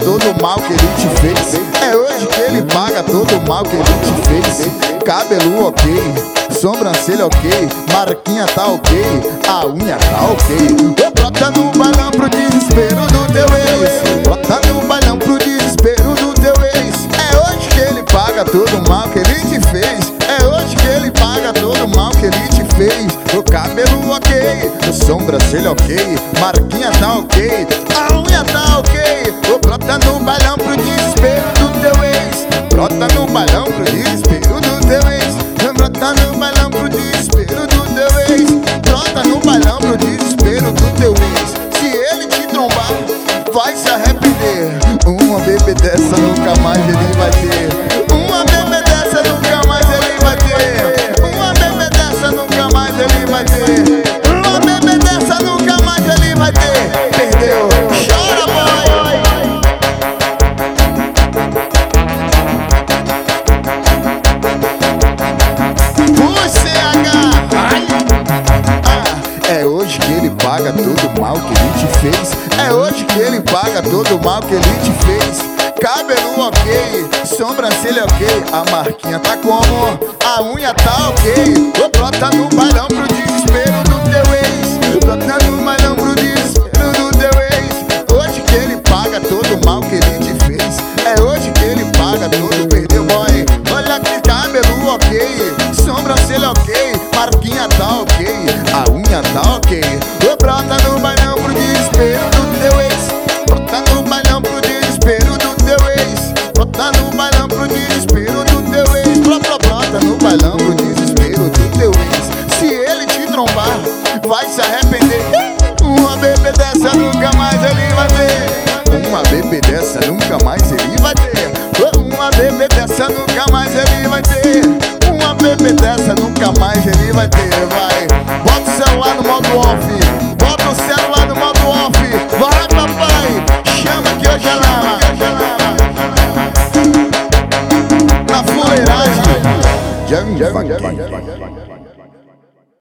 todo o mal que ele te fez. É hoje que ele paga todo o mal que ele te fez. Cabelo ok, sobrancelha ok, marquinha tá ok, a unha tá ok. Brota no bailão pro desespero do teu ex. Brota no bailão pro desespero do teu ex. É hoje que ele paga todo o mal que ele te fez. É hoje que ele paga todo o mal que ele te fez. O cabelo ok, o sobrancelha ok, marquinha tá ok, a unha tá ok. Brota no bailão pro desespero do teu ex. Brota no bailão pro desespero do teu ex. Brota no bailão pro desespero do teu ex. Brota no bailão pro desespero do teu ex. Se ele te trombar, vai se arrepender. Uma bebê dessa nunca mais ele vai ter. Uma bebê dessa nunca mais ele vai ter. Uma bebê dessa nunca mais ele vai ter. Uma bebê dessa nunca mais ele vai ter. Perdeu, chora, boy. É hoje que ele paga todo o mal que ele te fez. É hoje que ele paga todo o mal que ele te fez. Cabelo ok, sobrancelha ok, a marquinha tá como, a unha tá ok. Brota no bailão pro desespero do teu ex. Brota no bailão pro desespero do teu ex. Hoje que ele paga todo o mal que ele te fez. É hoje que ele paga todo, perdeu, boy. Olha que cabelo ok, sobrancelha ok, marquinha tá ok, a unha tá ok. Brota no bailão pro desespero do teu ex. Brota no bailão pro desespero do teu ex. Brota no bailão pro desespero do teu ex. Brota no bailão pro desespero do teu ex. Se ele te trombar, vai se arrepender. Uma bebê dessa nunca mais ele vai ter. Uma bebê dessa nunca mais ele vai ter. Uma bebê dessa nunca mais ele vai ter. Uma bebê dessa nunca mais ele vai ter. Vai, bota o celular no modo off. Bota o celular no modo off. Vai, papai, chama que hoje é lama. Na fuleiragem, Young Funky.